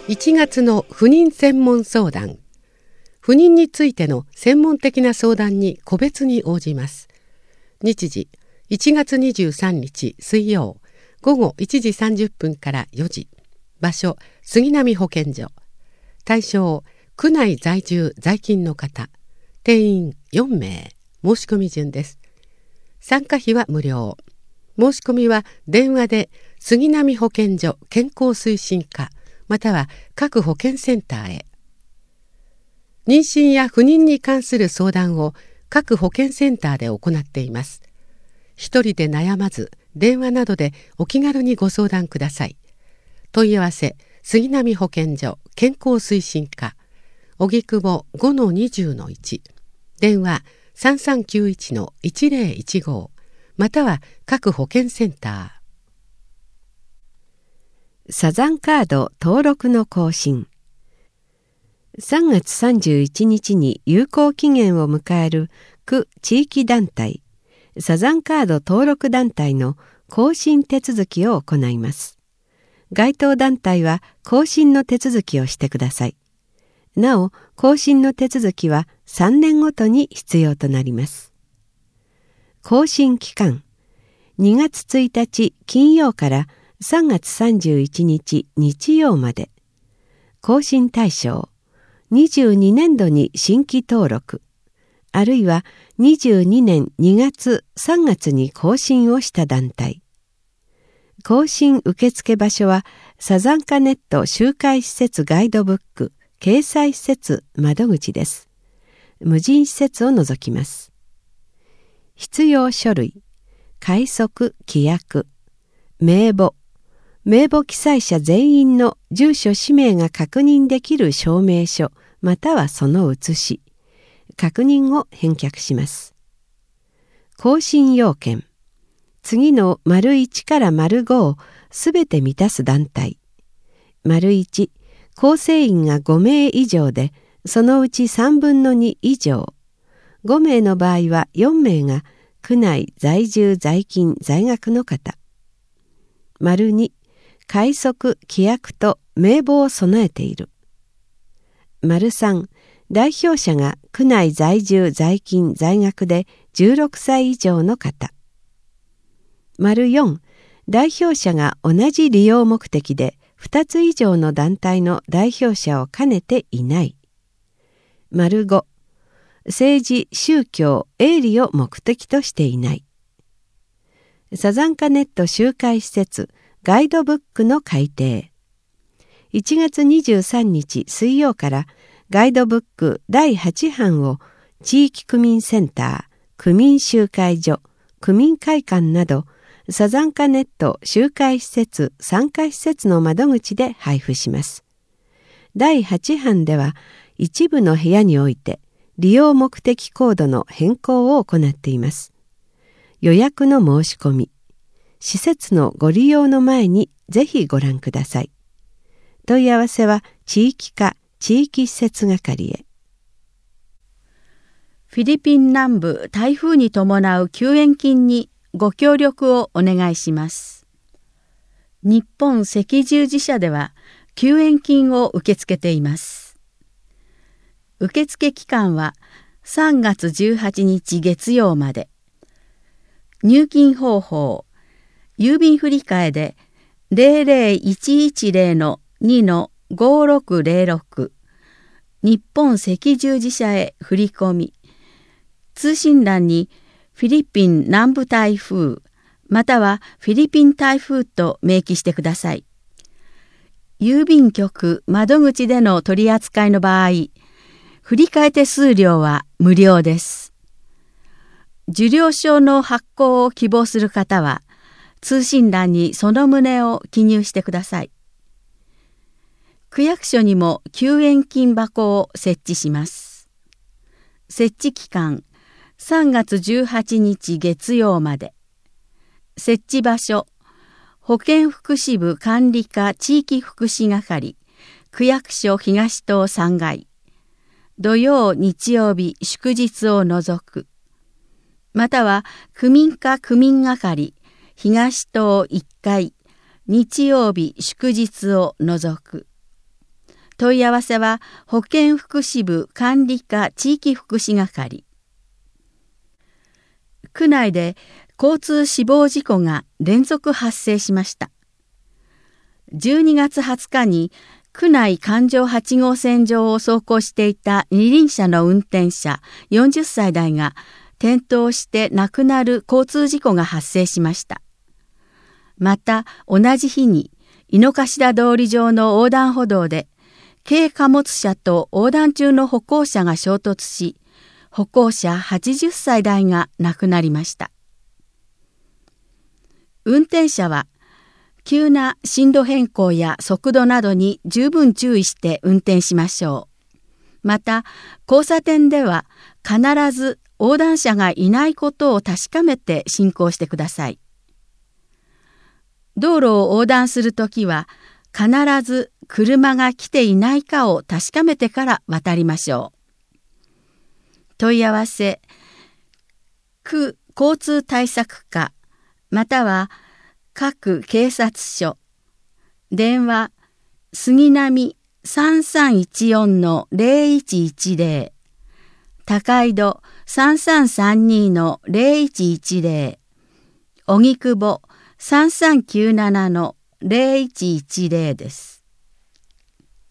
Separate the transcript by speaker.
Speaker 1: 1月の不妊専門相談。不妊についての専門的な相談に個別に応じます。日時1月23日水曜午後1時30分から4時。場所杉並保健所。対象区内在住在勤の方。定員4名。申し込み順です。参加費は無料。申し込みは電話で杉並保健所健康推進課または各保健センターへ。妊娠や不妊に関する相談を各保健センターで行っています。一人で悩まず電話などでお気軽にご相談ください。問い合わせ杉並保健所健康推進課荻窪 5-20-1 電話 3391-1015 または各保健センター。サザンカード登録の更新。3月31日に有効期限を迎える区地域団体サザンカード登録団体の更新手続きを行います。該当団体は更新の手続きをしてください。なお、更新の手続きは3年ごとに必要となります。更新期間2月1日金曜から3月31日日曜まで。更新対象22年度に新規登録あるいは22年2月3月に更新をした団体。更新受付場所はサザンカネット集会施設ガイドブック掲載施設窓口です。無人施設を除きます。必要書類快速規約名簿記載者全員の住所氏名が確認できる証明書またはその写し確認を返却します。更新要件次の ① から ⑤ をすべて満たす団体。①構成員が5名以上でそのうち3分の2以上5名の場合は4名が区内在住在勤在学の方。②快速規約と名簿を備えている。③代表者が区内在住在勤在学で16歳以上の方。④代表者が同じ利用目的で2つ以上の団体の代表者を兼ねていない。⑤政治宗教営利を目的としていない。サザンカネット集会施設ガイドブックの改訂。1月23日水曜からガイドブック第8版を地域区民センター、区民集会所、区民会館などサザンカネット集会施設参加施設の窓口で配布します。第8版では一部の部屋において利用目的コードの変更を行っています。予約の申し込み、施設のご利用の前にぜひご覧ください。問い合わせは地域課地域施設係へ。
Speaker 2: フィリピン南部台風に伴う救援金にご協力をお願いします。日本赤十字社では救援金を受け付けています。受付期間は3月18日月曜まで。入金方法郵便振替で 00110-2-5606 日本赤十字社へ振り込み通信欄にフィリピン南部台風またはフィリピン台風と明記してください。郵便局窓口での取り扱いの場合振替手数料は無料です。受領証の発行を希望する方は通信欄にその旨を記入してください。区役所にも救援金箱を設置します。設置期間3月18日月曜まで。設置場所保健福祉部管理課地域福祉係区役所東棟3階土曜日曜日祝日を除くまたは区民課区民係東棟1階日曜日祝日を除く。 問い合わせは保健福祉部管理課地域福祉係。区内で交通死亡事故が連続発生しました。12月20日に区内環状8号線上を走行していた二輪車の運転者40歳代が転倒して亡くなる交通事故が発生しました。また同じ日に井の頭通り上の横断歩道で軽貨物車と横断中の歩行者が衝突し、歩行者80歳代が亡くなりました。運転者は急な進路変更や速度などに十分注意して運転しましょう。また、交差点では必ず横断者がいないことを確かめて進行してください。道路を横断するときは必ず車が来ていないかを確かめてから渡りましょう。問い合わせ、区交通対策課または各警察署、電話杉並 3314-0110、高井戸 3332-0110、荻窪 3397-0110です。